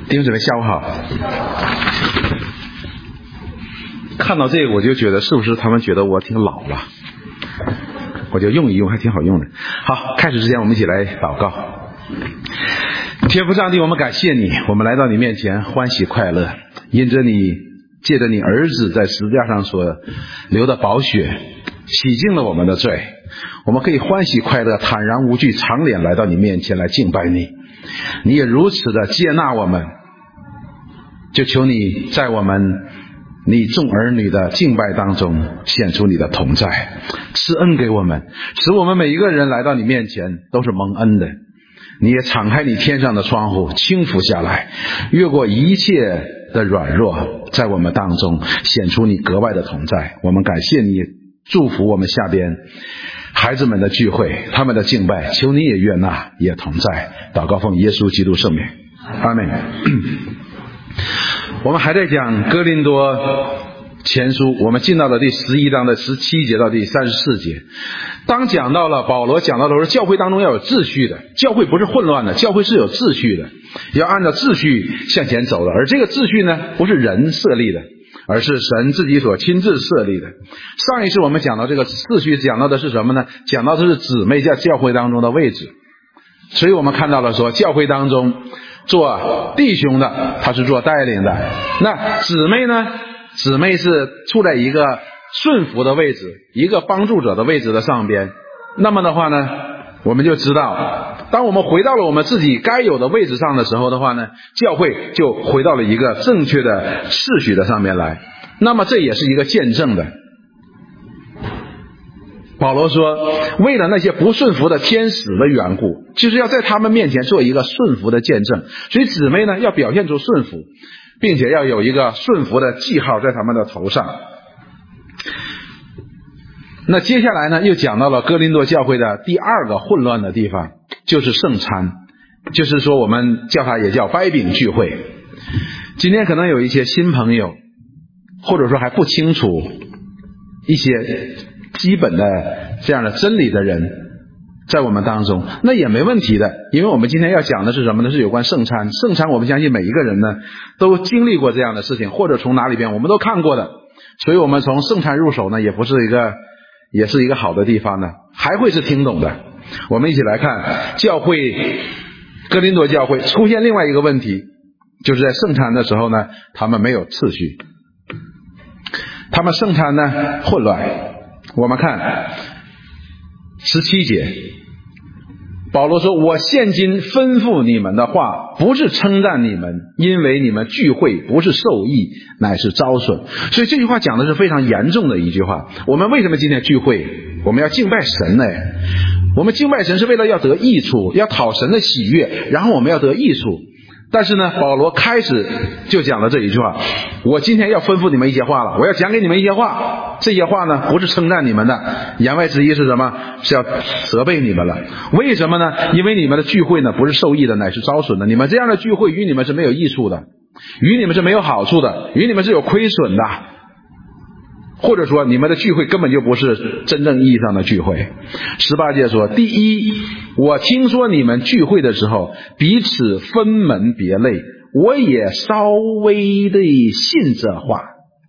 弟兄姊妹，下午好。看到这个我就觉得是不是他们觉得我挺老了，我就用一用，还挺好用的。好，开始之前我们一起来祷告。天父上帝，我们感谢你，我们来到你面前欢喜快乐，因着你借着你儿子在十字架上所流的宝血洗净了我们的罪，我们可以欢喜快乐，坦然无惧，长脸来到你面前来敬拜你。你也如此的接纳我们，就求你在我们你众儿女的敬拜当中显出你的同在，赐恩给我们，使我们每一个人来到你面前都是蒙恩的。你也敞开你天上的窗户，倾覆下来，越过一切的软弱，在我们当中显出你格外的同在。我们感谢你，祝福我们下边孩子们的聚会，他们的敬拜，求你也悦纳，也同在。祷告奉耶稣基督圣名，阿们。我们还在讲哥林多前书，我们进到了第11章的17节到第34节。当讲到了保罗讲到的时候，教会当中要有秩序的，教会不是混乱的，教会是有秩序的，要按照秩序向前走的。而这个秩序呢，不是人设立的，而是神自己所亲自设立的。上一次我们讲到这个秩序，讲到的是什么呢？讲到的是姊妹在教会当中的位置。所以我们看到了说，教会当中做弟兄的他是做带领的，那姊妹呢，姊妹是处在一个顺服的位置，一个帮助者的位置的上边。那么的话呢，我们就知道，当我们回到了我们自己该有的位置上的时候的话呢，教会就回到了一个正确的次序的上面来。那么这也是一个见证的。保罗说，为了那些不顺服的天使的缘故，就是要在他们面前做一个顺服的见证。所以姊妹呢，要表现出顺服，并且要有一个顺服的记号在他们的头上。那接下来呢，又讲到了哥林多教会的第二个混乱的地方，就是圣餐，就是说我们叫它也叫掰饼聚会。今天可能有一些新朋友，或者说还不清楚一些基本的这样的真理的人在我们当中，那也没问题的，因为我们今天要讲的是什么呢？是有关圣餐。圣餐我们相信每一个人呢都经历过这样的事情，或者从哪里边我们都看过的，所以我们从圣餐入手呢，也是一个好的地方呢，还会是听懂的。我们一起来看教会，哥林多教会出现另外一个问题，就是在圣餐的时候呢，他们没有次序，他们圣餐呢混乱。我们看17节，保罗说，我现今吩咐你们的话，不是称赞你们，因为你们聚会不是受益，乃是招损。所以这句话讲的是非常严重的一句话。我们为什么今天聚会？我们要敬拜神呢？我们敬拜神是为了要得益处，要讨神的喜悦，然后我们要得益处。但是呢，保罗开始就讲了这一句话，我今天要吩咐你们一些话了，我要讲给你们一些话，这些话呢不是称赞你们的，言外之意是什么？是要责备你们了。为什么呢？因为你们的聚会呢不是受益的，乃是招损的。你们这样的聚会与你们是没有益处的，与你们是没有好处的，与你们是有亏损的，或者说你们的聚会根本就不是真正意义上的聚会。18节说，第一，我听说你们聚会的时候彼此分门别类，我也稍微的信这话。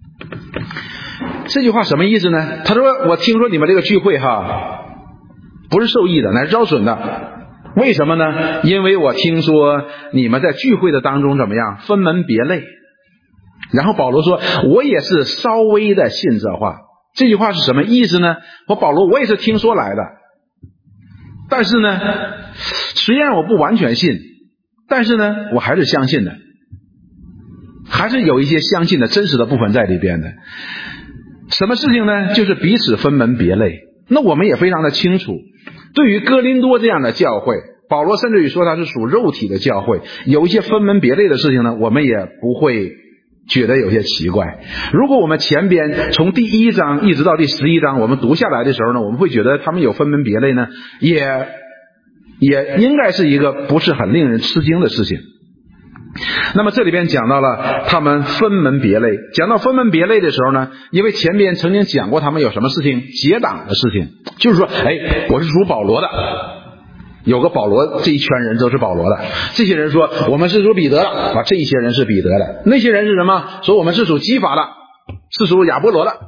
这句话什么意思呢？他说，我听说你们这个聚会不是受益的，乃是招损的。为什么呢？因为我听说你们在聚会的当中怎么样？分门别类。然后保罗说，我也是稍微的信这话。这句话是什么意思呢？我也是听说来的，但是呢，虽然我不完全信，但是呢，我还是相信的，还是有一些相信的真实的部分在里边的。什么事情呢？就是彼此分门别类。那我们也非常的清楚，对于哥林多这样的教会，保罗甚至于说它是属肉体的教会，有一些分门别类的事情呢，我们也不会觉得有些奇怪。如果我们前边从第1章一直到第11章我们读下来的时候呢，我们会觉得他们有分门别类呢，也应该是一个不是很令人吃惊的事情。那么这里边讲到了他们分门别类，讲到分门别类的时候呢，因为前边曾经讲过他们有什么事情，结党的事情，就是说我是属保罗的， 有个保罗，这一圈人都是保罗的。这些人说我们是属彼得的，这一些人是彼得的。那些人是什么？说我们是属基法的，是属亚波罗的。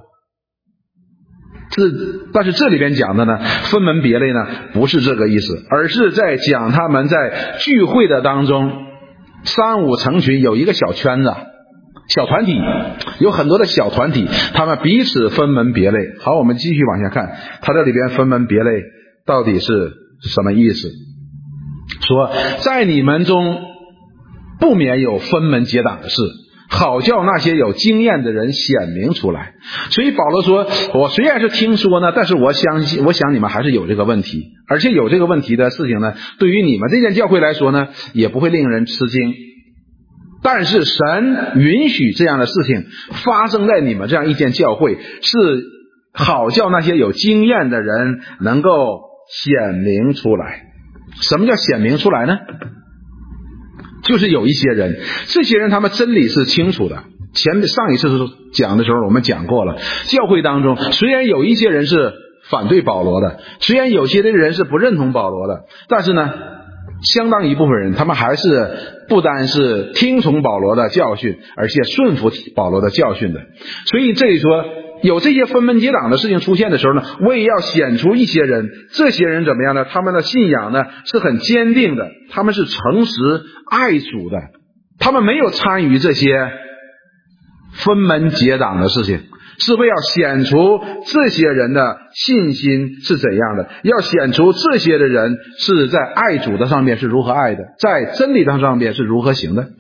但是这里边讲的呢，分门别类呢，不是这个意思，而是在讲他们在聚会的当中，三五成群，有一个小圈子、小团体，有很多的小团体，他们彼此分门别类。好，我们继续往下看，他这里边分门别类到底是什么意思？说在你们中不免有分门结党的事，好叫那些有经验的人显明出来。所以保罗说，我虽然是听说呢，但是我想你们还是有这个问题，而且有这个问题的事情呢，对于你们这间教会来说呢，也不会令人吃惊。但是神允许这样的事情发生在你们这样一间教会，是好叫那些有经验的人能够显明出来。什么叫显明出来呢？就是有一些人，这些人他们真理是清楚的。上一次讲的时候我们讲过了，教会当中虽然有一些人是反对保罗的，虽然有些的人是不认同保罗的，但是呢，相当一部分人他们还是不单是听从保罗的教训，而且顺服保罗的教训的。所以这里说有这些分门结党的事情出现的时候呢，我也要显出一些人，这些人怎么样呢？他们的信仰呢是很坚定的，他们是诚实爱主的，他们没有参与这些分门结党的事情，是为要显出这些人的信心是怎样的，要显出这些的人是在爱主的上面是如何爱的，在真理的上面是如何行的。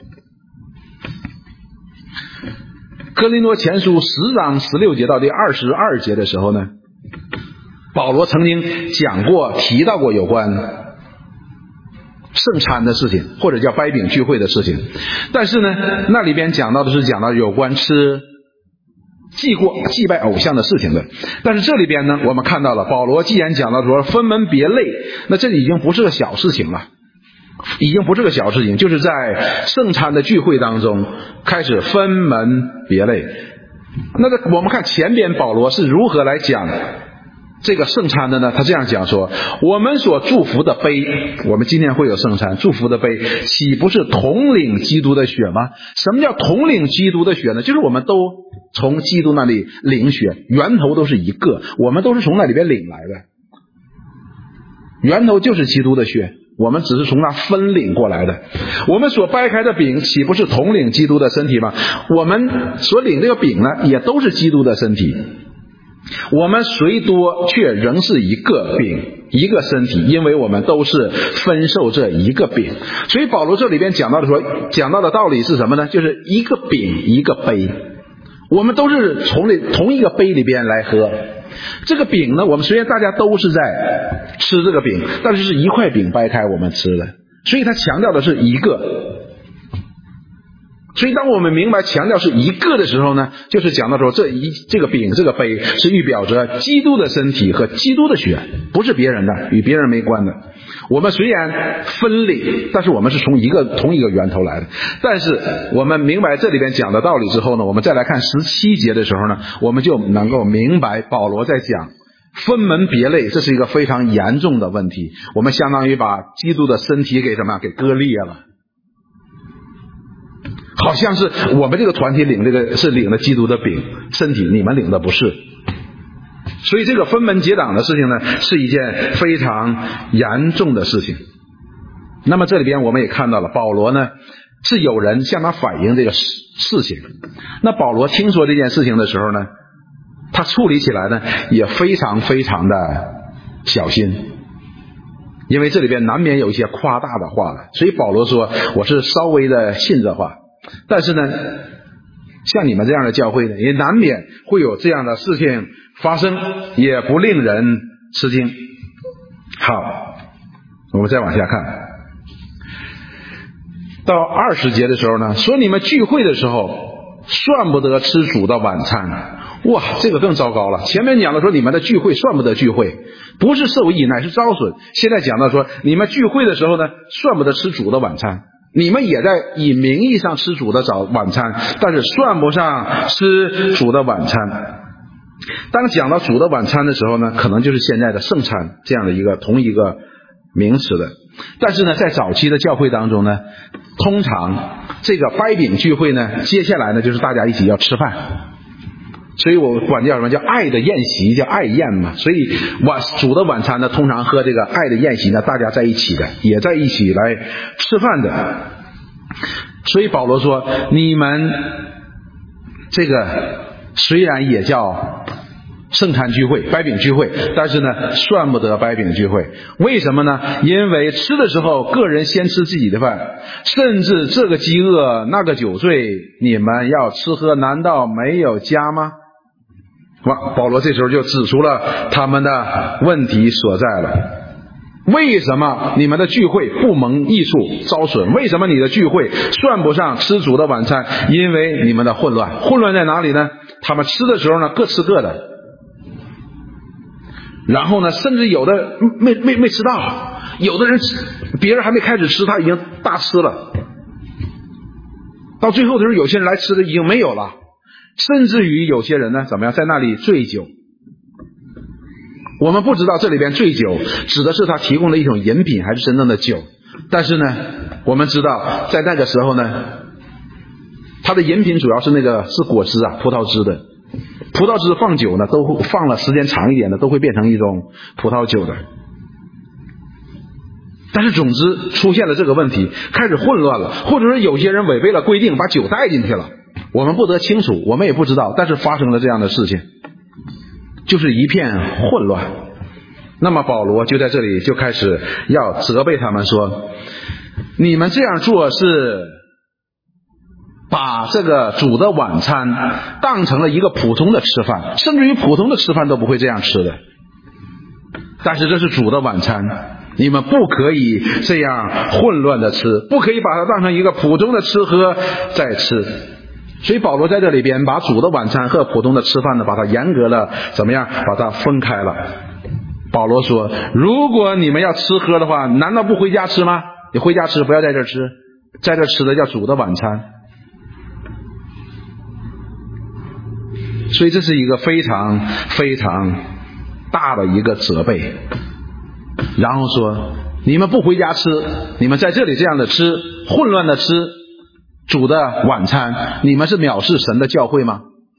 哥林多前书10章16节到第22节的时候呢，保罗曾经提到过有关圣餐的事情，或者叫掰饼聚会的事情。但是呢，那里边讲到有关吃祭拜偶像的事情的。但是这里边呢，我们看到了保罗既然讲到说分门别类，那这已经不是个小事情了，就是在圣餐的聚会当中开始分门别类。那我们看前边保罗是如何来讲这个圣餐的呢？他这样讲说，我们所祝福的杯，我们今天会有圣餐祝福的杯，岂不是统领基督的血吗？什么叫统领基督的血呢？就是我们都从基督那里领血，源头都是一个，我们都是从那里边领来的，源头就是基督的血，我们只是从那分领过来的。我们所掰开的饼岂不是统领基督的身体吗？我们所领这个饼呢，也都是基督的身体。我们虽多，却仍是一个饼，一个身体，因为我们都是分受这一个饼。所以保罗这里边讲到的道理是什么呢？就是一个饼一个杯，我们都是从同一个杯里边来喝。这个饼呢，我们虽然大家都是在吃这个饼，但是是一块饼掰开我们吃的，所以他强调的是一个。所以当我们明白强调是一个的时候呢，就是讲到说这个饼这个杯是预表着基督的身体和基督的血，不是别人的，与别人没关的。我们虽然分领，但是我们是从同一个源头来的。但是我们明白这里边讲的道理之后呢，我们再来看17节的时候呢，我们就能够明白保罗在讲分门别类，这是一个非常严重的问题。我们相当于把基督的身体给割裂了，好像是我们这个团体领了基督的饼身体，你们领的不是。所以这个分门结党的事情呢，是一件非常严重的事情。那么这里边我们也看到了，保罗呢是有人向他反映这个事情。那保罗听说这件事情的时候呢，他处理起来呢也非常非常的小心，因为这里边难免有一些夸大的话了。所以保罗说我是稍微的信这话，但是呢像你们这样的教会呢，也难免会有这样的事情发生，也不令人吃惊。好，我们再往下看到20节的时候呢，说你们聚会的时候算不得吃主的晚餐。哇，这个更糟糕了。前面讲的说你们的聚会算不得聚会，不是受益乃是招损。现在讲到说你们聚会的时候呢，算不得吃主的晚餐。你们也在以名义上吃主的晚餐，但是算不上吃主的晚餐。当讲到主的晚餐的时候呢，可能就是现在的圣餐这样的同一个名词的。但是呢，在早期的教会当中呢，通常这个掰饼聚会呢，接下来呢就是大家一起要吃饭，所以我管叫什么叫爱的宴席，叫爱宴嘛。所以主的晚餐呢，通常喝这个爱的宴席呢，大家在一起的，也在一起来吃饭的。所以保罗说，你们这个虽然也叫圣餐聚会、掰饼聚会，但是呢算不得掰饼聚会。为什么呢？因为吃的时候个人先吃自己的饭，甚至这个饥饿那个酒醉，你们要吃喝，难道没有家吗？保罗这时候就指出了他们的问题所在了。为什么你们的聚会不蒙益处遭损？为什么你的聚会算不上吃主的晚餐？因为你们的混乱。混乱在哪里呢？他们吃的时候呢，各吃各的，然后呢，甚至有的没吃到，有的人别人还没开始吃，他已经大吃了。到最后的时候，有些人来吃的已经没有了，甚至于有些人呢，怎么样，在那里醉酒。我们不知道这里边醉酒指的是他提供的一种饮品还是真正的酒，但是呢，我们知道在那个时候呢，他的饮品主要是是果汁啊，葡萄汁的。葡萄汁放酒呢，都放了时间长一点的，都会变成一种葡萄酒的。但是总之出现了这个问题，开始混乱了，或者是有些人违背了规定，把酒带进去了，我们不得清楚，我们也不知道，但是发生了这样的事情，就是一片混乱。那么保罗就在这里就开始要责备他们说，你们这样做是把这个主的晚餐当成了一个普通的吃饭，甚至于普通的吃饭都不会这样吃的。但是这是主的晚餐，你们不可以这样混乱的吃，不可以把它当成一个普通的吃喝再吃。所以保罗在这里边把主的晚餐和普通的吃饭呢，把它严格的怎么样，把它分开了。保罗说，如果你们要吃喝的话，难道不回家吃吗？你回家吃，不要在这吃，在这吃的叫主的晚餐。所以这是一个非常非常大的一个责备。然后说，你们不回家吃，你们在这里这样的吃，混乱的吃主的晚餐，你们是藐视神的教会吗？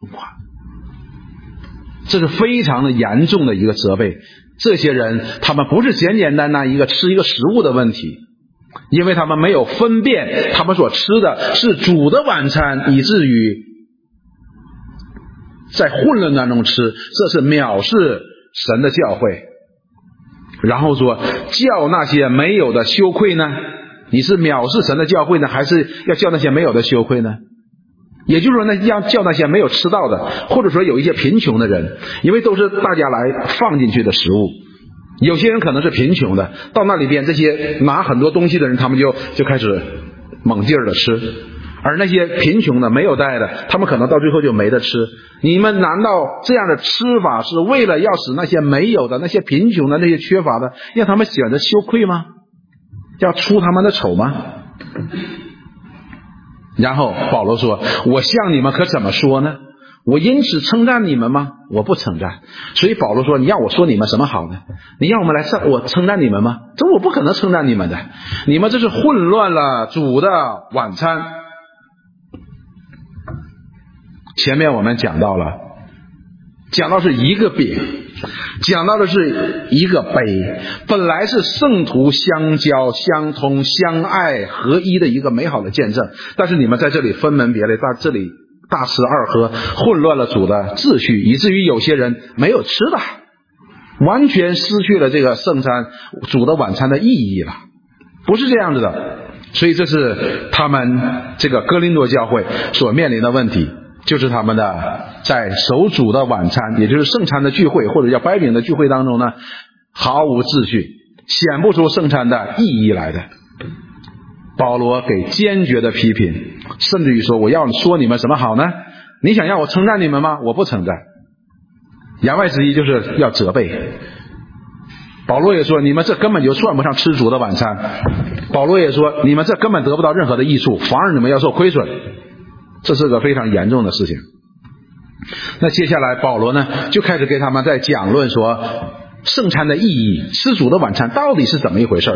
这是非常的严重的一个责备。这些人他们不是简简单单一个吃一个食物的问题，因为他们没有分辨他们所吃的是主的晚餐，以至于在混乱当中吃，这是藐视神的教会。然后说，叫那些没有的羞愧呢？你是藐视神的教会呢，还是要叫那些没有的羞愧呢？也就是说呢，要叫那些没有吃到的，或者说有一些贫穷的人，因为都是大家来放进去的食物。有些人可能是贫穷的，到那里边这些拿很多东西的人，他们就开始猛劲儿的吃，而那些贫穷的没有带的，他们可能到最后就没得吃。你们难道这样的吃法是为了要使那些没有的、那些贫穷的、那些缺乏的，让他们显得羞愧吗？要出他们的丑吗？然后保罗说，我向你们可怎么说呢？我因此称赞你们吗？我不称赞。所以保罗说，你让我说你们什么好呢？你让我称赞你们吗？这我不可能称赞你们的。你们这是混乱了主的晚餐。前面我们讲到是一个饼，讲到的是一个杯，本来是圣徒相交、相通、相爱、合一的一个美好的见证，但是你们在这里分门别类，在这里大吃二喝，混乱了主的秩序，以至于有些人没有吃的，完全失去了这个圣餐主的晚餐的意义了，不是这样子的。所以这是他们这个哥林多教会所面临的问题，就是他们的在守主的晚餐，也就是圣餐的聚会，或者叫掰饼的聚会当中呢，毫无秩序，显不出圣餐的意义来的。保罗给坚决的批评，甚至于说，我要说你们什么好呢？你想让我称赞你们吗？我不称赞。言外之意就是要责备。保罗也说，你们这根本就算不上吃主的晚餐。保罗也说，你们这根本得不到任何的益处，反而你们要受亏损。这是个非常严重的事情。那接下来保罗呢，就开始给他们在讲论说， 圣餐的意义，吃主的晚餐到底是怎么一回事？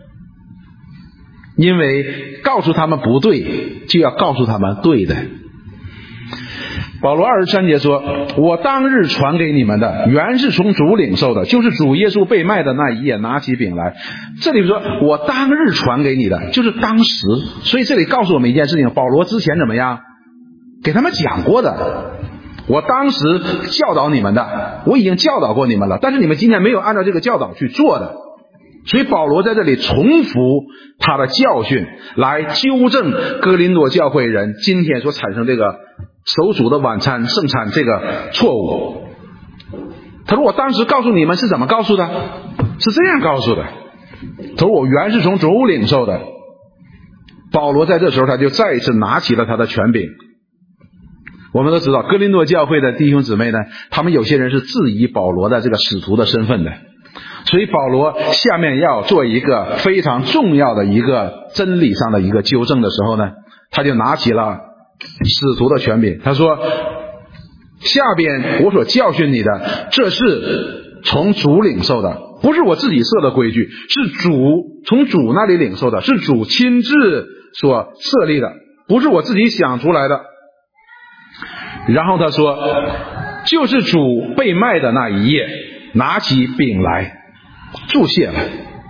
因为告诉他们不对，就要告诉他们对的。保罗23节说，我当日传给你们的原是从主领受的，就是主耶稣被卖的那一夜拿起饼来。这里说我当日传给你的，就是当时。所以这里告诉我们一件事情，保罗之前怎么样给他们讲过的，我当时教导你们的，我已经教导过你们了，但是你们今天没有按照这个教导去做的。所以保罗在这里重复他的教训，来纠正哥林多教会人今天所产生这个守主的晚餐圣餐这个错误。他说我当时告诉你们是怎么告诉的，是这样告诉的。他说我原是从主领受的。保罗在这时候他就再一次拿起了他的权柄。我们都知道哥林多教会的弟兄姊妹呢，他们有些人是质疑保罗的这个使徒的身份的，所以保罗下面要做一个非常重要的一个真理上的一个纠正的时候呢，他就拿起了使徒的权柄。他说下边我所教训你的，这是从主领受的，不是我自己设的规矩，是从主那里领受的，是主亲自所设立的，不是我自己想出来的。然后他说就是主被卖的那一夜拿起饼来祝谢了。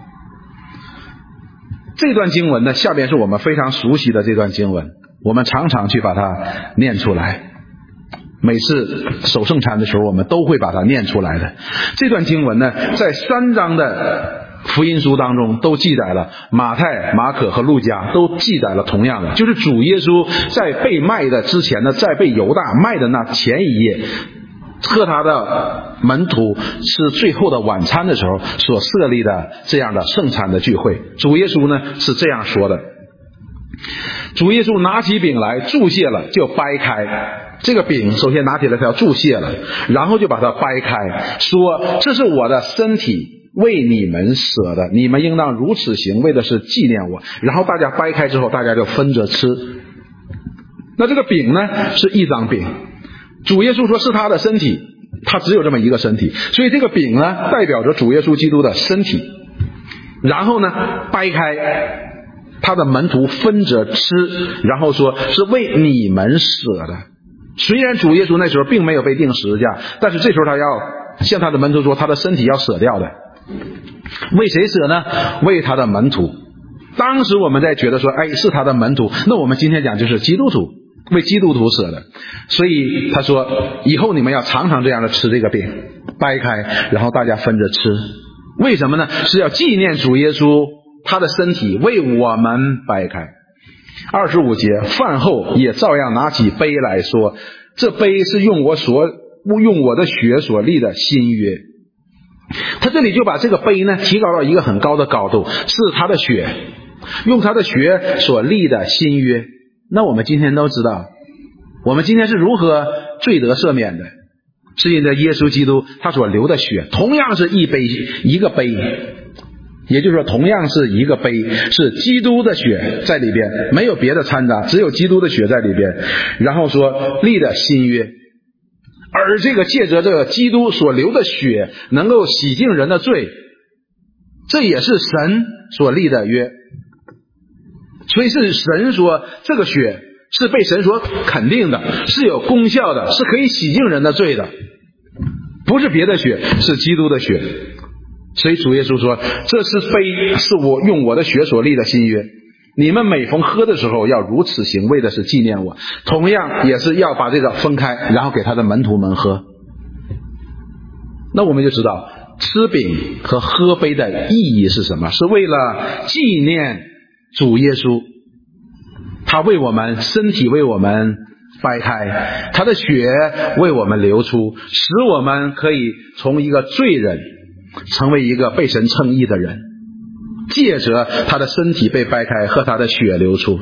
这段经文呢，下边是我们非常熟悉的这段经文，我们常常去把它念出来，每次守圣餐的时候我们都会把它念出来的。这段经文呢，在3章的福音书当中都记载了，马太、马可和路加都记载了同样的，就是主耶稣在被卖的之前呢，在被犹大卖的那前一夜，和他的门徒吃最后的晚餐的时候所设立的这样的圣餐的聚会。主耶稣呢是这样说的，主耶稣拿起饼来祝谢了，就掰开这个饼，首先拿起来他要祝谢了，然后就把它掰开，说这是我的身体，为你们舍的，你们应当如此行，为的是纪念我。然后大家掰开之后，大家就分着吃。那这个饼呢是一张饼，主耶稣说是他的身体，他只有这么一个身体，所以这个饼呢代表着主耶稣基督的身体。然后呢掰开，他的门徒分着吃，然后说是为你们舍的。虽然主耶稣那时候并没有被钉十字架，但是这时候他要向他的门徒说他的身体要舍掉的。为谁舍呢？为他的门徒。当时我们在觉得说是他的门徒，那我们今天讲就是基督徒，为基督徒舍的。所以他说以后你们要常常这样的吃这个饼，掰开然后大家分着吃。为什么呢？是要纪念主耶稣他的身体为我们掰开。25节，饭后也照样拿起杯来说，这杯是用我的血所立的新约。他这里就把这个杯呢提高到一个很高的高度，是他的血，用他的血所立的新约。那我们今天都知道，我们今天是如何罪得赦免的，是因为耶稣基督他所流的血，同样是一个杯，也就是说同样是一个杯，是基督的血在里边，没有别的掺杂，只有基督的血在里边。然后说立的新约，而这个借着这个基督所流的血能够洗净人的罪，这也是神所立的约。所以是神说这个血是被神所肯定的，是有功效的，是可以洗净人的罪的，不是别的血，是基督的血。所以主耶稣说这是杯，是我用我的血所立的新约，你们每逢喝的时候要如此行，为的是纪念我。同样也是要把这个分开，然后给他的门徒们喝。那我们就知道吃饼和喝杯的意义是什么，是为了纪念主耶稣，他为我们身体为我们掰开，他的血为我们流出，使我们可以从一个罪人成为一个被神称义的人，借着他的身体被掰开和他的血流出。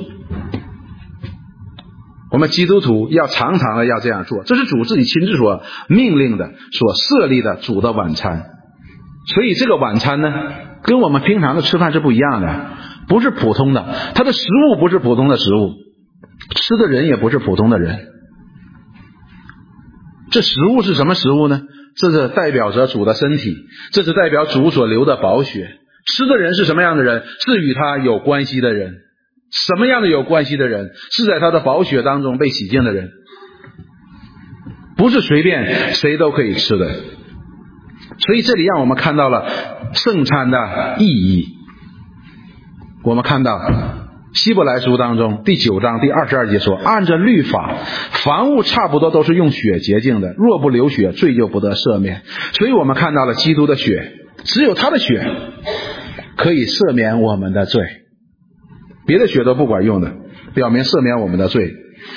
我们基督徒要常常的要这样做，这是主自己亲自所命令的，所设立的主的晚餐。所以这个晚餐呢跟我们平常的吃饭是不一样的，不是普通的，它的食物不是普通的食物，吃的人也不是普通的人。这食物是什么食物呢？ 这是代表着主的身体，这是代表主所流的宝血。吃的人是什么样的人？是与他有关系的人。什么样的有关系的人？是在他的宝血当中被洗净的人，不是随便谁都可以吃的。所以这里让我们看到了圣餐的意义。我们看到希伯来书当中第9章第22节说，按着律法，凡物差不多都是用血洁净的，若不流血，罪就不得赦免。所以我们看到了基督的血，只有他的血可以赦免我们的罪，别的血都不管用的，表明赦免我们的罪。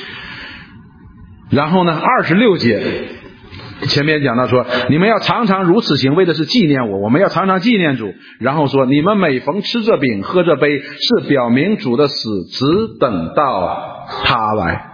然后呢26节前面讲到说，你们要常常如此行，为的是纪念我，我们要常常纪念主。然后说，你们每逢吃这饼喝这杯，是表明主的死，只等到他来。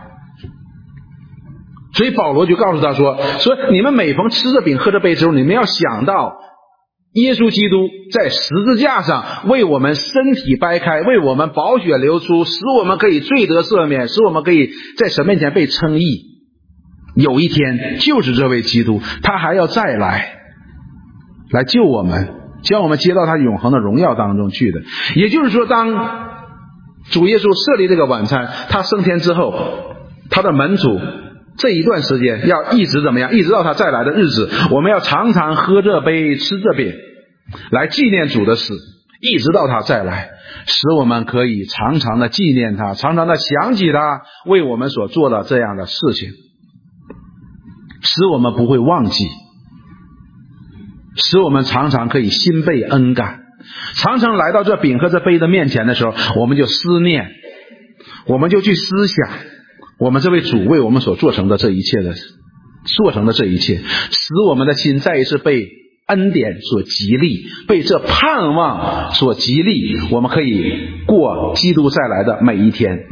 所以保罗就告诉他说你们每逢吃这饼喝这杯之后，你们要想到耶稣基督在十字架上为我们身体掰开，为我们宝血流出，使我们可以罪得赦免，使我们可以在神面前被称义。有一天就是这位基督他还要再来救我们，将我们接到他永恒的荣耀当中去的。也就是说，当主耶稣设立这个晚餐，他升天之后，他的门徒这一段时间要一直怎么样，一直到他再来的日子，我们要常常喝这杯吃这饼来纪念主的死，一直到他再来，使我们可以常常的纪念他，常常的想起他为我们所做的这样的事情，使我们不会忘记，使我们常常可以心被恩感。常常来到这饼和这杯的面前的时候，我们就思念，我们就去思想我们这位主为我们所做成的这一切，使我们的心再一次被恩典所激励，被这盼望所激励，我们可以过基督再来的每一天。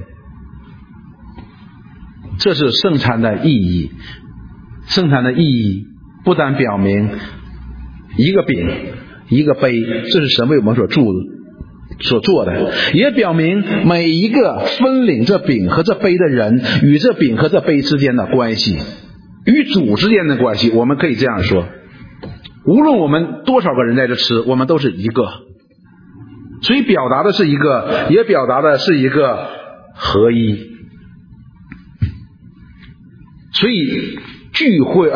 这是圣餐的意义。圣餐的意义不但表明一个饼一个杯，这是神为我们所做的，也表明每一个分领这饼和这杯的人与这饼和这杯之间的关系，与主之间的关系。我们可以这样说，无论我们多少个人在这吃，我们都是一个。所以表达的是一个，也表达的是一个合一。所以聚会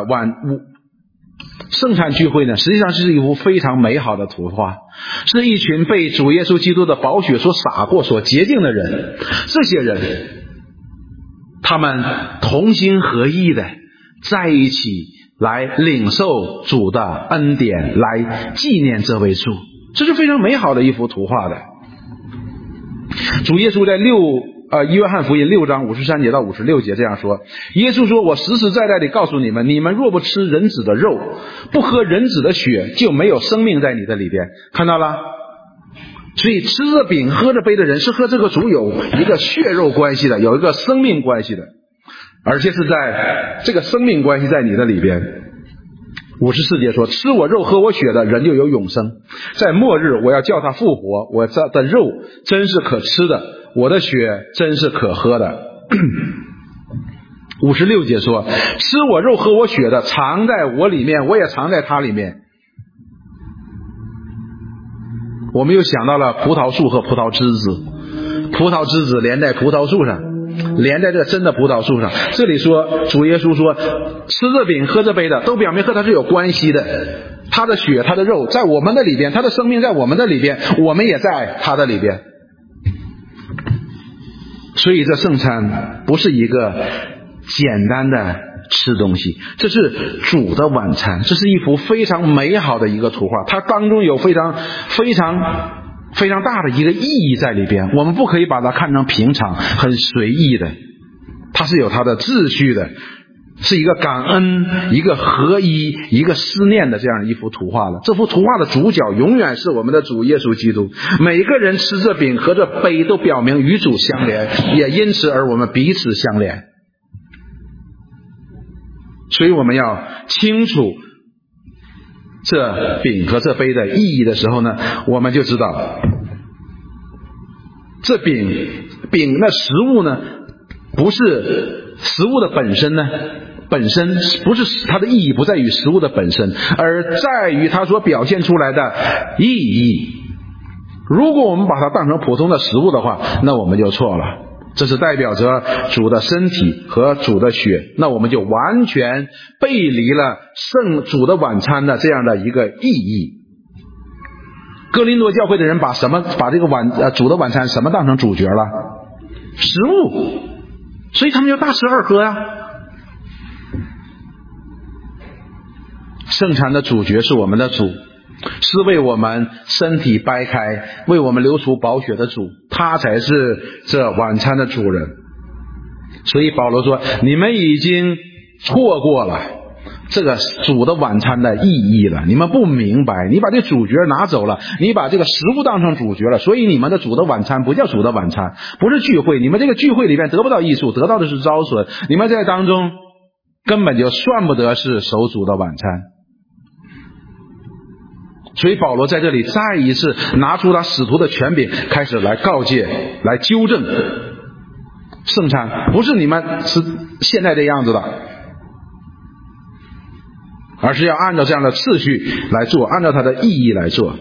圣餐聚会呢，实际上是一幅非常美好的图画，是一群被主耶稣基督的宝血所洒过所洁净的人。这些人他们同心合意的在一起来领受主的恩典，来纪念这位主，这是非常美好的一幅图画的。主耶稣在约翰福音6章53节到56节这样说，耶稣说，我实实在在地告诉你们，你们若不吃人子的肉，不喝人子的血，就没有生命在你的里边。看到了？所以吃着饼喝着杯的人是和这个主有一个血肉关系的，有一个生命关系的，而且是在这个生命关系在你的里边。54节说，吃我肉喝我血的人就有永生，在末日我要叫他复活，我的肉真是可吃的，我的血真是可喝的。56节说，吃我肉喝我血的藏在我里面，我也藏在他里面。我们又想到了葡萄树和葡萄枝子，葡萄枝子连在葡萄树上，连在这个真的葡萄树上。这里说主耶稣说，吃这饼喝这杯的都表明和他是有关系的，他的血他的肉在我们的里边，他的生命在我们的里边，我们也在他的里边。所以这圣餐不是一个简单的吃东西，这是主的晚餐，这是一幅非常美好的一个图画，它当中有非常大的一个意义在里边。我们不可以把它看成平常很随意的，它是有它的秩序的，是一个感恩一个合一一个思念的这样一幅图画了。这幅图画的主角永远是我们的主耶稣基督，每个人吃这饼喝这杯都表明与主相连，也因此而我们彼此相连。所以我们要清楚这饼和这杯的意义的时候呢，我们就知道这饼的食物呢，不是食物的本身呢， 本身不是它的意义，不在于食物的本身，而在于它所表现出来的意义。如果我们把它当成普通的食物的话，那我们就错了。这是代表着主的身体和主的血，那我们就完全背离了主的晚餐的这样的一个意义。哥林多教会的人把这个主的晚餐什么当成主角了？食物，所以他们就大吃二喝呀。圣餐的主角是我们的主，是为我们身体掰开，为我们流出宝血的主，他才是这晚餐的主人。所以保罗说，你们已经错过了这个主的晚餐的意义了，你们不明白，你把这主角拿走了，你把这个食物当成主角了，所以你们的主的晚餐不叫主的晚餐，不是聚会，你们这个聚会里面得不到益处，得到的是遭损，你们在当中根本就算不得是守主的晚餐。所以保罗在这里再一次拿出他使徒的权柄，开始来告诫，来纠正圣餐不是你们是现在这样子的，而是要按照这样的次序来做，按照它的意义来做。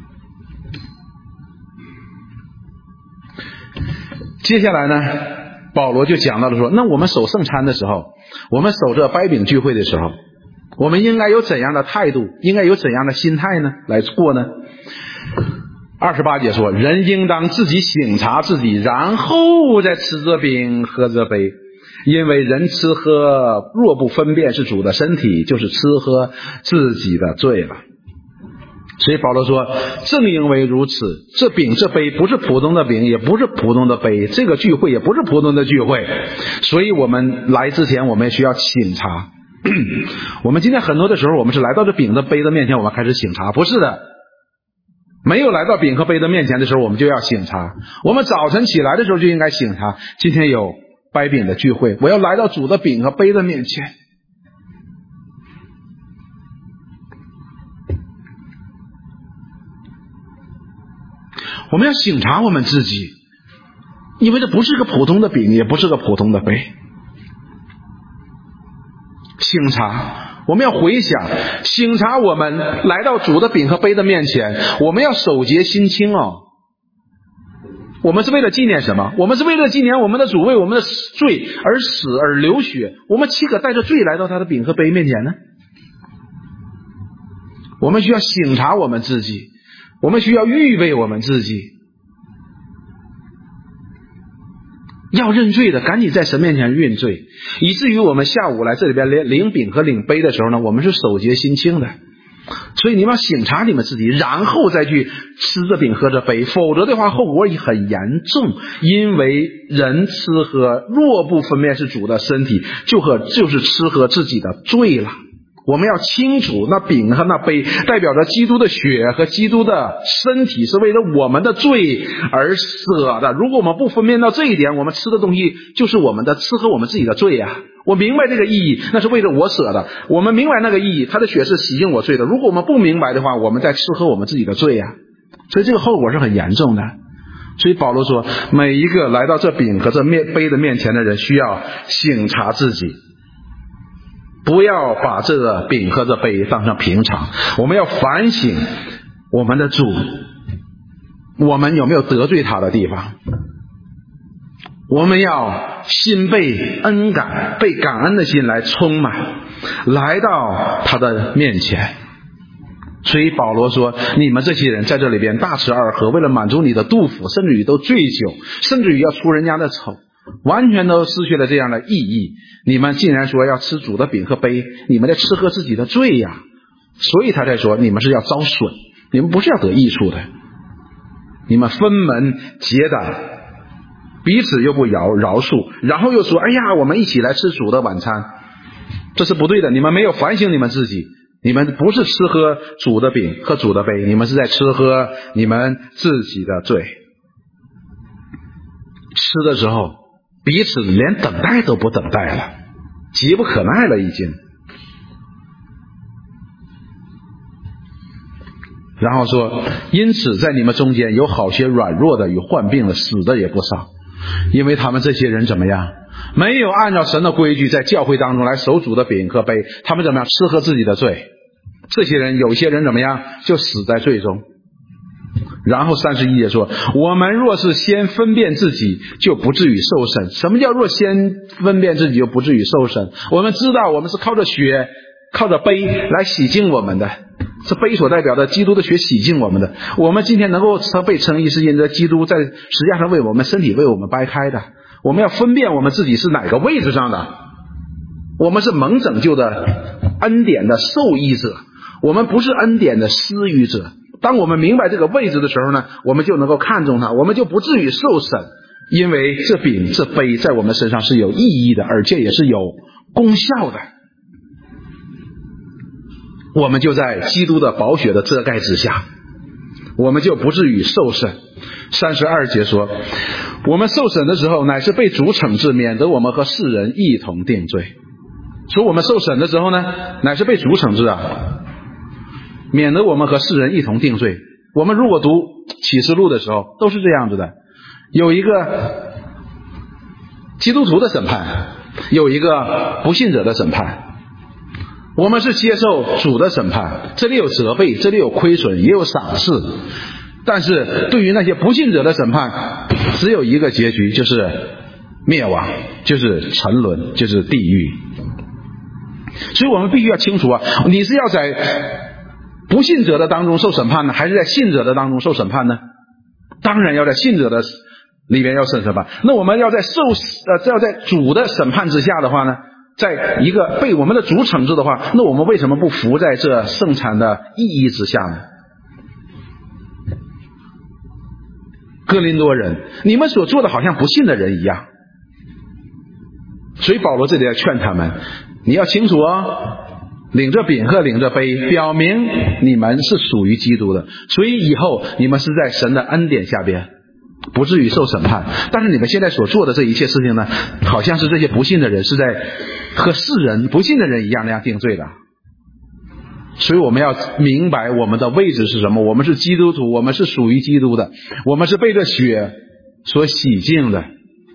接下来呢，保罗就讲到了说，那我们守圣餐的时候，我们守着掰饼聚会的时候，我们应该有怎样的态度，应该有怎样的心态呢来过呢？28节说，人应当自己省察自己，然后再吃这饼喝这杯，因为人吃喝若不分辨是主的身体，就是吃喝自己的罪了。所以保罗说，正因为如此，这饼这杯不是普通的饼，也不是普通的杯，这个聚会也不是普通的聚会，所以我们来之前我们也需要省察。我们今天很多的时候，我们是来到这饼的杯的面前，我们开始省察，不是的，没有来到饼和杯的面前的时候，我们就要省察。我们早晨起来的时候就应该省察，今天有掰饼的聚会，我要来到主的饼和杯的面前。我们要省察我们自己，因为这不是个普通的饼，也不是个普通的杯。省察，我们要回想，省察我们来到主的饼和杯的面前，我们要守节心清哦。我们是为了纪念什么？我们是为了纪念我们的主为我们的罪而死而流血，我们岂可带着罪来到他的饼和杯面前呢？我们需要省察我们自己，我们需要预备我们自己，要认罪的赶紧在神面前认罪，以至于我们下午来这里边领饼和领杯的时候呢，我们是守节心清的。所以你们要省察你们自己，然后再去吃着饼喝着杯，否则的话后果也很严重。因为人吃喝若不分辨是主的身体，就是吃喝自己的罪了。我们要清楚，那饼和那杯代表着基督的血和基督的身体是为了我们的罪而舍的。如果我们不分辨到这一点，我们吃的东西就是我们的吃喝我们自己的罪呀。我明白这个意义，那是为了我舍的。我们明白那个意义，他的血是洗净我罪的。如果我们不明白的话，我们在吃喝我们自己的罪呀。所以这个后果是很严重的。所以保罗说，每一个来到这饼和这杯的面前的人需要省察自己，不要把这个饼和这杯当成平常。我们要反省我们的主，我们有没有得罪他的地方。我们要心被恩感，被感恩的心来充满，来到他的面前。所以保罗说，你们这些人在这里边大吃二喝，为了满足你的肚腹，甚至于都醉酒，甚至于要出人家的丑，完全都失去了这样的意义。你们竟然说要吃主的饼和杯，你们在吃喝自己的罪呀。所以他在说，你们是要遭损，你们不是要得益处的。你们分门结党，彼此又不饶恕，然后又说，哎呀，我们一起来吃主的晚餐，这是不对的。你们没有反省你们自己，你们不是吃喝主的饼和主的杯，你们是在吃喝你们自己的罪。吃的时候彼此连等待都不等待了，急不可耐了已经。然后说，因此在你们中间有好些软弱的与患病的，死的也不少，因为他们这些人怎么样？ 没有按照神的规矩在教会当中来守主的饼和杯，他们怎么样？吃喝自己的罪。这些人，有些人怎么样？就死在罪中。然后31节说，我们若是先分辨自己，就不至于受审。什么叫若先分辨自己就不至于受审？我们知道我们是靠着血靠着杯来洗净我们的，这杯所代表的基督的血洗净我们的。我们今天能够被称义，是因着基督在十字架上为我们身体为我们掰开的。我们要分辨我们自己是哪个位置上的，我们是蒙拯救的恩典的受益者，我们不是恩典的施予者。当我们明白这个位置的时候呢，我们就能够看重它，我们就不至于受审，因为这饼这杯在我们身上是有意义的，而且也是有功效的。我们就在基督的宝血的遮盖之下，我们就不至于受审。32节说，我们受审的时候乃是被主惩治，免得我们和世人一同定罪。说我们受审的时候呢，乃是被主惩治啊，免得我们和世人一同定罪。我们如果读启示录的时候都是这样子的，有一个基督徒的审判，有一个不信者的审判。我们是接受主的审判，这里有责备，这里有亏损，也有赏赐。但是对于那些不信者的审判，只有一个结局，就是灭亡，就是沉沦，就是地狱。所以我们必须要清楚啊，你是要在不信者的当中受审判呢，还是在信者的当中受审判呢？当然要在信者的里面要受审判。那我们要在要在主的审判之下的话呢，在一个被我们的主惩治的话，那我们为什么不服在这圣餐的意义之下呢？哥林多人，你们所做的好像不信的人一样。所以保罗这里要劝他们，你要清楚哦，领着饼和领着杯，表明你们是属于基督的，所以以后你们是在神的恩典下边，不至于受审判。但是你们现在所做的这一切事情呢，好像是这些不信的人是在和世人不信的人一样那样定罪的。所以我们要明白我们的位置是什么，我们是基督徒，我们是属于基督的，我们是被这血所洗净的。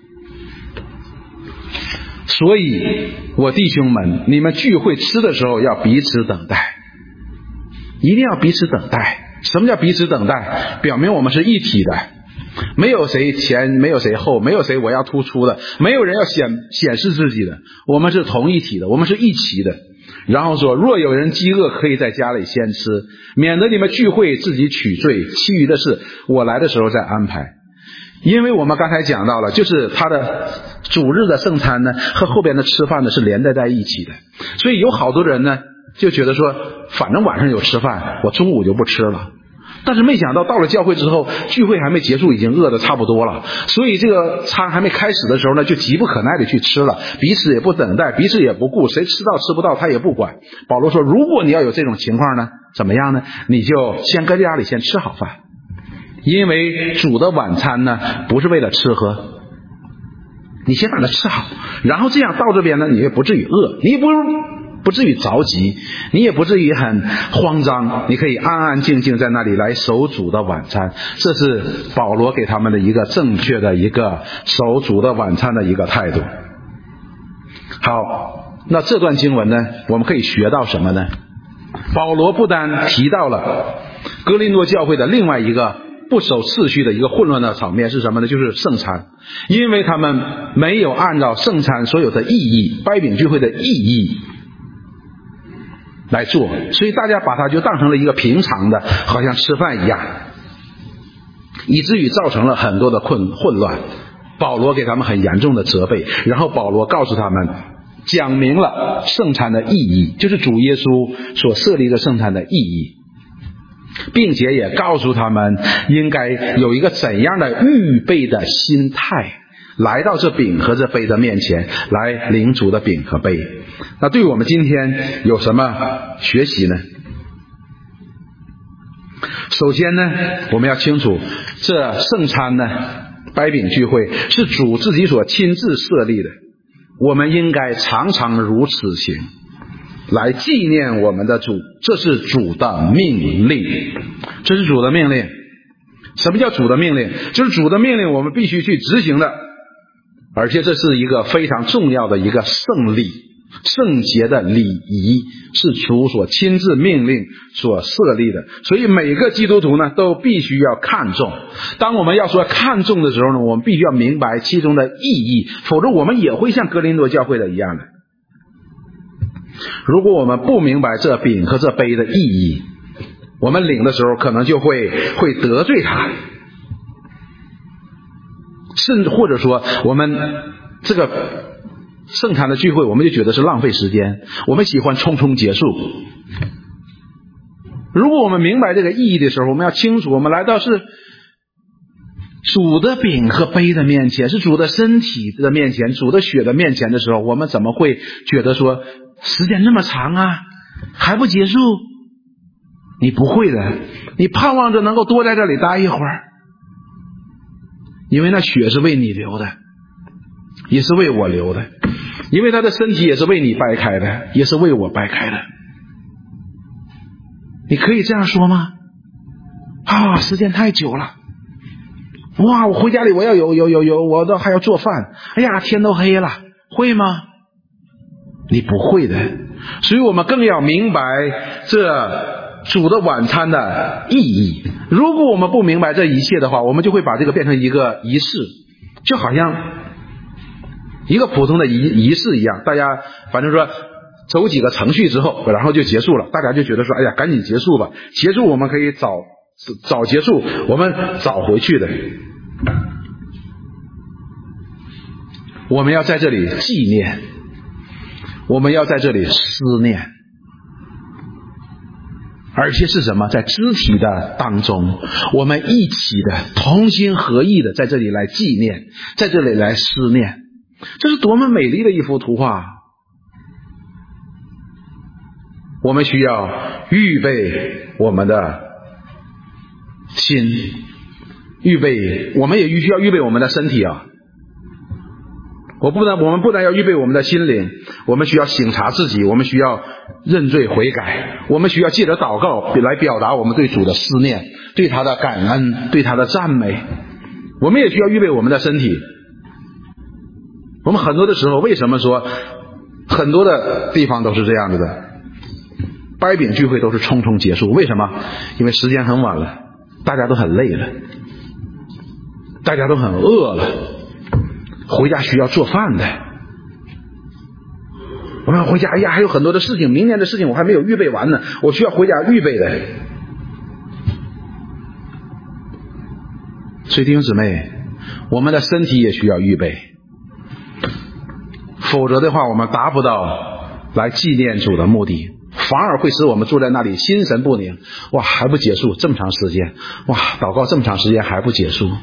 所以我弟兄们，你们聚会吃的时候要彼此等待，一定要彼此等待。什么叫彼此等待？表明我们是一体的，没有谁前，没有谁后，没有谁我要突出的，没有人要显示自己的，我们是同一体的，我们是一齐的。然后说，若有人饥饿，可以在家里先吃，免得你们聚会自己取罪，其余的事我来的时候再安排。因为我们刚才讲到了，就是他的主日的圣餐呢和后边的吃饭呢是连带在一起的。所以有好多人呢就觉得说，反正晚上有吃饭，我中午就不吃了。但是没想到到了教会之后，聚会还没结束，已经饿得差不多了，所以这个餐还没开始的时候呢，就急不可耐的去吃了，彼此也不等待，彼此也不顾，谁吃到吃不到他也不管。保罗说，如果你要有这种情况呢，怎么样呢？你就先搁家里先吃好饭，因为主的晚餐呢不是为了吃喝，你先把它吃好，然后这样到这边呢，你也不至于饿，你也不至于着急，你也不至于很慌张，你可以安安静静在那里来守主的晚餐。这是保罗给他们的一个正确的一个守主的晚餐的一个态度。好，那这段经文呢，我们可以学到什么呢？保罗不单提到了哥林多教会的另外一个不守次序的一个混乱的场面是什么呢？就是圣餐。因为他们没有按照圣餐所有的意义，掰饼聚会的意义来做，所以大家把它就当成了一个平常的好像吃饭一样，以至于造成了很多的混乱。保罗给他们很严重的责备，然后保罗告诉他们，讲明了圣餐的意义，就是主耶稣所设立的圣餐的意义，并且也告诉他们应该有一个怎样的预备的心态来到这饼和这杯的面前，来领主的饼和杯。那对我们今天有什么学习呢？首先呢，我们要清楚这圣餐呢，掰饼聚会是主自己所亲自设立的，我们应该常常如此行，来纪念我们的主，这是主的命令，这是主的命令。什么叫主的命令？就是主的命令我们必须去执行的。 而且这是一个非常重要的一个圣礼，圣洁的礼仪，是主所亲自命令所设立的。所以每个基督徒呢都必须要看重。当我们要说看重的时候呢，我们必须要明白其中的意义，否则我们也会像哥林多教会的一样的。如果我们不明白这饼和这杯的意义，我们领的时候可能就会得罪他，甚至或者说我们这个圣餐的聚会我们就觉得是浪费时间，我们喜欢匆匆结束。如果我们明白这个意义的时候，我们要清楚我们来到是主的饼和杯的面前，是主的身体的面前，主的血的面前的时候，我们怎么会觉得说时间那么长啊，还不结束？你不会的，你盼望着能够多在这里待一会儿，因为那血是为你流的，也是为我流的，因为他的身体也是为你掰开的，也是为我掰开的。你可以这样说吗？啊，时间太久了，哇，我回家里我要有我都还要做饭，哎呀，天都黑了，会吗？你不会的。所以我们更要明白这主的晚餐的意义。如果我们不明白这一切的话，我们就会把这个变成一个仪式，就好像一个普通的仪式一样，大家反正说走几个程序之后，然后就结束了，大家就觉得说哎呀赶紧结束吧，结束我们可以早结束，我们早回去的。我们要在这里纪念，我们要在这里思念，而且是什么？在肢体的当中，我们一起的同心合意的在这里来纪念，在这里来思念。这是多么美丽的一幅图画。我们需要预备我们的心，我们也需要预备我们的身体啊。我们不但要预备我们的心灵，我们需要省察自己，我们需要认罪悔改，我们需要借着祷告来表达我们对主的思念，对他的感恩，对他的赞美。我们也需要预备我们的身体。我们很多的时候，为什么说很多的地方都是这样子的，掰饼聚会都是匆匆结束？为什么？因为时间很晚了，大家都很累了，大家都很饿了，回家需要做饭的。我们回家，哎呀，还有很多的事情，明年的事情我还没有预备完呢，我需要回家预备的。所以弟兄姊妹，我们的身体也需要预备，否则的话我们达不到来纪念主的目的，反而会使我们坐在那里心神不宁。哇，还不结束，这么长时间，哇，祷告这么长时间还不结束，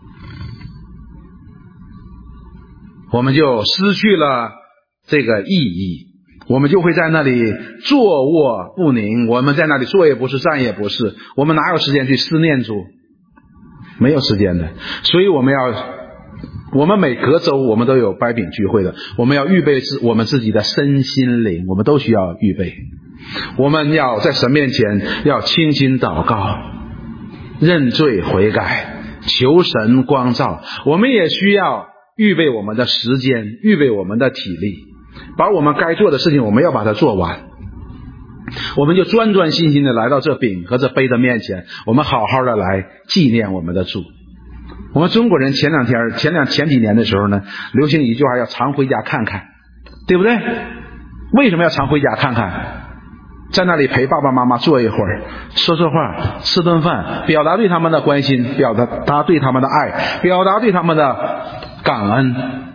我们就失去了这个意义，我们就会在那里坐卧不宁，我们在那里坐也不是，站也不是，我们哪有时间去思念主？没有时间的。所以我们每隔周我们都有掰饼聚会的，我们要预备我们自己的身心灵，我们都需要预备。我们要在神面前要倾心祷告，认罪悔改，求神光照。我们也需要预备我们的时间，预备我们的体力，把我们该做的事情我们要把它做完。我们就专心心的来到这饼和这杯的面前，我们好好的来纪念我们的主。我们中国人前几年的时候呢，流行一句话，要常回家看看，对不对？为什么要常回家看看？在那里陪爸爸妈妈坐一会儿，说说话，吃顿饭，表达对他们的关心，表达对他们的爱，表达对他们的感恩。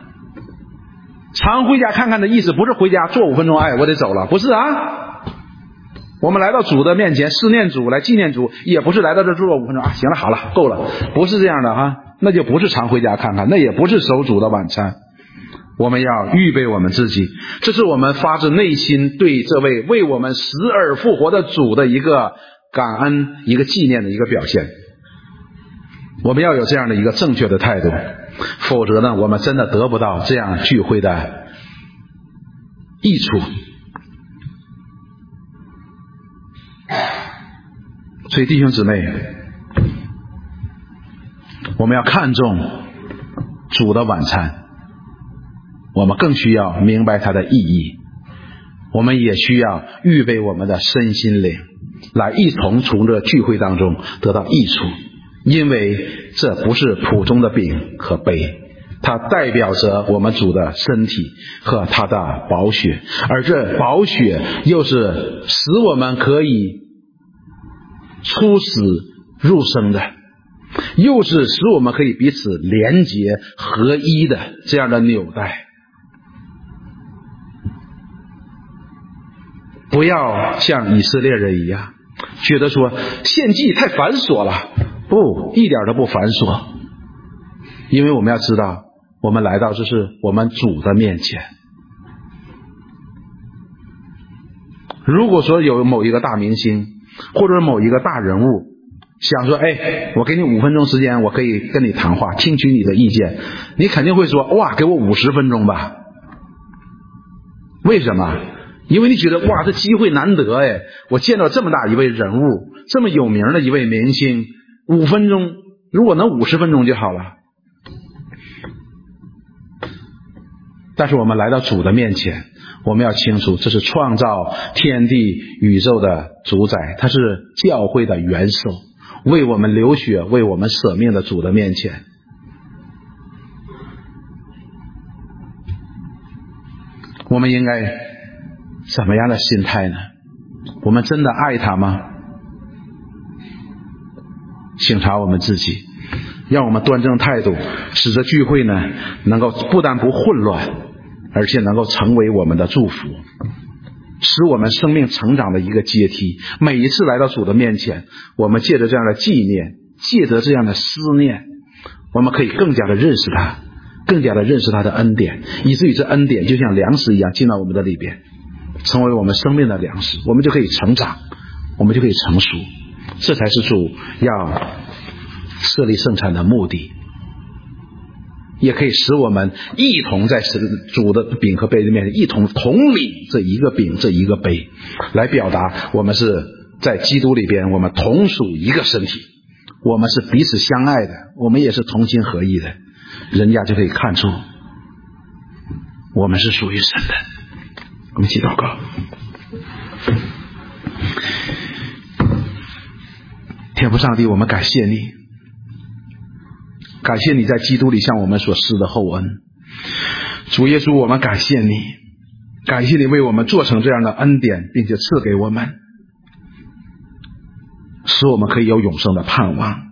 常回家看看的意思不是回家坐5分钟，哎，我得走了，不是啊。我们来到主的面前思念主，来纪念主，也不是来到这坐5分钟啊，行了好了够了，不是这样的啊，那就不是常回家看看，那也不是守主的晚餐。我们要预备我们自己，这是我们发自内心对这位为我们死而复活的主的一个感恩，一个纪念的一个表现。我们要有这样的一个正确的态度，否则呢，我们真的得不到这样聚会的益处。所以弟兄姊妹，我们要看重主的晚餐， 我们更需要明白它的意义。我们也需要预备我们的身心灵，来一同从这聚会当中得到益处。因为这不是普通的饼和杯，它代表着我们主的身体和他的宝血，而这宝血又是使我们可以出死入生的，又是使我们可以彼此连结合一的这样的纽带。不要像以色列人一样觉得说献祭太繁琐了，不，一点都不繁琐。因为我们要知道，我们来到这是我们主的面前。如果说有某一个大明星或者某一个大人物想说，我给你5分钟时间，我可以跟你谈话，听取你的意见，你肯定会说，哇，给我50分钟吧。为什么？因为你觉得，哇，这机会难得，我见到这么大一位人物，这么有名的一位明星，5分钟，如果能50分钟就好了。但是我们来到主的面前，我们要清楚，这是创造天地宇宙的主宰，他是教会的元首，为我们流血，为我们舍命的主的面前。我们应该怎么样的心态呢？我们真的爱他吗？省察我们自己，让我们端正态度，使这聚会呢能够不但不混乱，而且能够成为我们的祝福，使我们生命成长的一个阶梯。每一次来到主的面前，我们借着这样的纪念，借着这样的思念，我们可以更加的认识他，更加的认识他的恩典，以至于这恩典就像粮食一样进到我们的里边，成为我们生命的粮食，我们就可以成长，我们就可以成熟。这才是主要设立圣餐的目的，也可以使我们一同在主的饼和杯的面前一同统领这一个饼这一个杯，来表达我们是在基督里边，我们同属一个身体，我们是彼此相爱的，我们也是同心合一的，人家就可以看出我们是属于神的。我们一起祷告。天父上帝，我们感谢你，感谢你在基督里向我们所施的厚恩。主耶稣，我们感谢你，感谢你为我们做成这样的恩典，并且赐给我们，使我们可以有永生的盼望。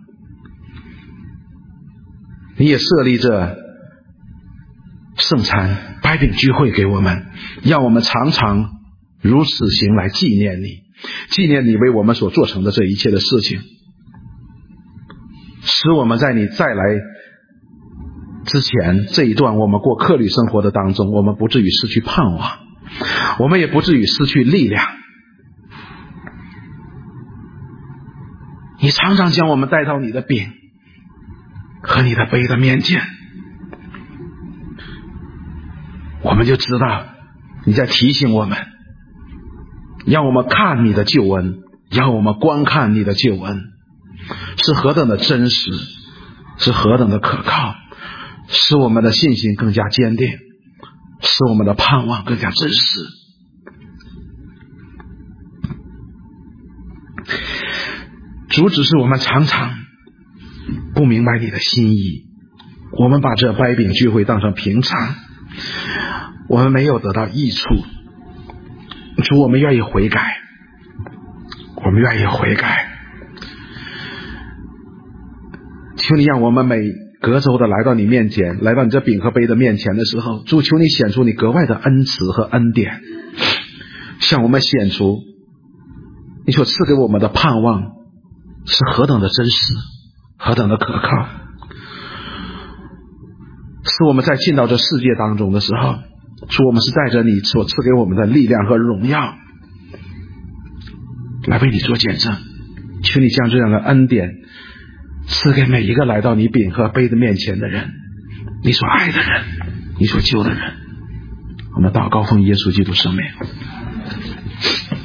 你也设立这圣餐百饼聚会给我们，让我们常常如此行来纪念你，纪念你为我们所做成的这一切的事情，使我们在你再来之前这一段我们过客旅生活的当中，我们不至于失去盼望，我们也不至于失去力量。你常常将我们带到你的饼和你的杯的面前，我们就知道你在提醒我们，让我们看你的救恩，让我们观看你的救恩是何等的真实，是何等的可靠，使我们的信心更加坚定，使我们的盼望更加真实。主，只是我们常常不明白你的心意，我们把这百饼聚会当成平常，我们没有得到益处。主，我们愿意悔改，我们愿意悔改。求你让我们每隔周的来到你面前，来到你这饼和杯的面前的时候，主，求你显出你格外的恩慈和恩典，向我们显出你所赐给我们的盼望是何等的真实，何等的可靠，使我们在进到这世界当中的时候，主，我们是带着你所赐给我们的力量和荣耀来为你做见证。求你将这样的恩典赐给每一个来到你饼和杯的面前的人，你所爱的人，你所救的人。我们祷告奉耶稣基督圣名。